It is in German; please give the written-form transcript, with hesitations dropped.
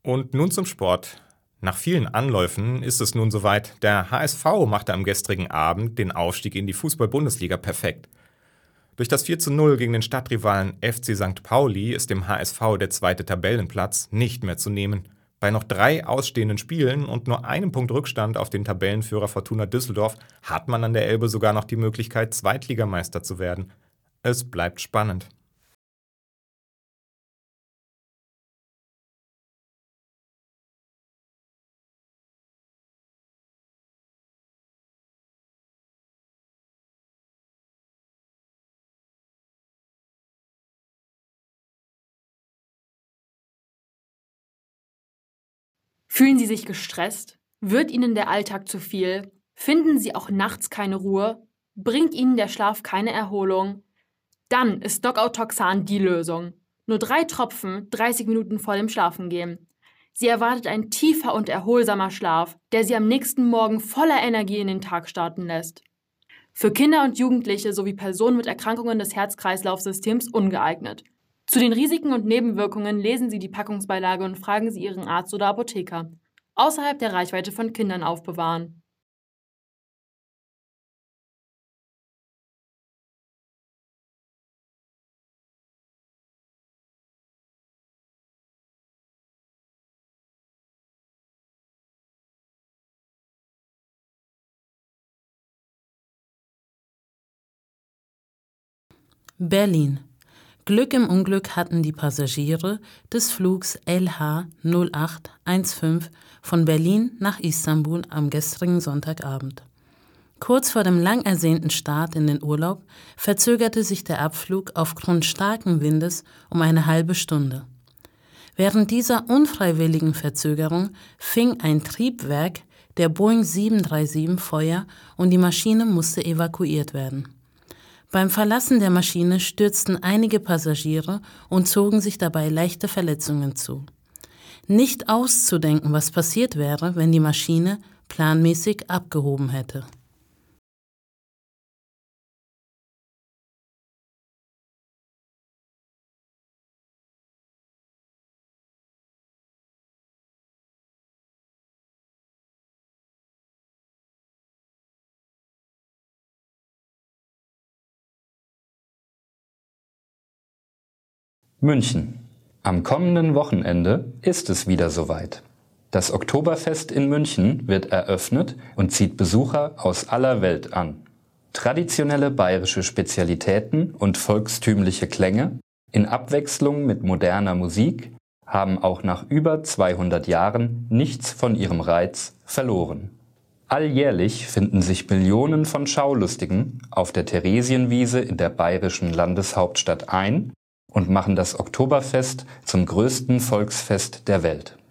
Und nun zum Sport. Nach vielen Anläufen ist es nun soweit. Der HSV machte am gestrigen Abend den Aufstieg in die Fußball-Bundesliga perfekt. Durch das 4:0 gegen den Stadtrivalen FC St. Pauli ist dem HSV der zweite Tabellenplatz nicht mehr zu nehmen. Bei noch 3 ausstehenden Spielen und nur einem Punkt Rückstand auf den Tabellenführer Fortuna Düsseldorf hat man an der Elbe sogar noch die Möglichkeit, Zweitligameister zu werden. Es bleibt spannend. Fühlen Sie sich gestresst? Wird Ihnen der Alltag zu viel? Finden Sie auch nachts keine Ruhe? Bringt Ihnen der Schlaf keine Erholung? Dann ist Dockout-Toxan die Lösung. Nur 3 Tropfen, 30 Minuten vor dem Schlafengehen. Sie erwartet ein tiefer und erholsamer Schlaf, der Sie am nächsten Morgen voller Energie in den Tag starten lässt. Für Kinder und Jugendliche sowie Personen mit Erkrankungen des Herz-Kreislauf-Systems ungeeignet. Zu den Risiken und Nebenwirkungen lesen Sie die Packungsbeilage und fragen Sie Ihren Arzt oder Apotheker. Außerhalb der Reichweite von Kindern aufbewahren. Berlin. Glück im Unglück hatten die Passagiere des Flugs LH 0815 von Berlin nach Istanbul am gestrigen Sonntagabend. Kurz vor dem lang ersehnten Start in den Urlaub verzögerte sich der Abflug aufgrund starken Windes um eine halbe Stunde. Während dieser unfreiwilligen Verzögerung fing ein Triebwerk der Boeing 737 Feuer und die Maschine musste evakuiert werden. Beim Verlassen der Maschine stürzten einige Passagiere und zogen sich dabei leichte Verletzungen zu. Nicht auszudenken, was passiert wäre, wenn die Maschine planmäßig abgehoben hätte. München. Am kommenden Wochenende ist es wieder soweit. Das Oktoberfest in München wird eröffnet und zieht Besucher aus aller Welt an. Traditionelle bayerische Spezialitäten und volkstümliche Klänge in Abwechslung mit moderner Musik haben auch nach über 200 Jahren nichts von ihrem Reiz verloren. Alljährlich finden sich Millionen von Schaulustigen auf der Theresienwiese in der bayerischen Landeshauptstadt ein und machen das Oktoberfest zum größten Volksfest der Welt.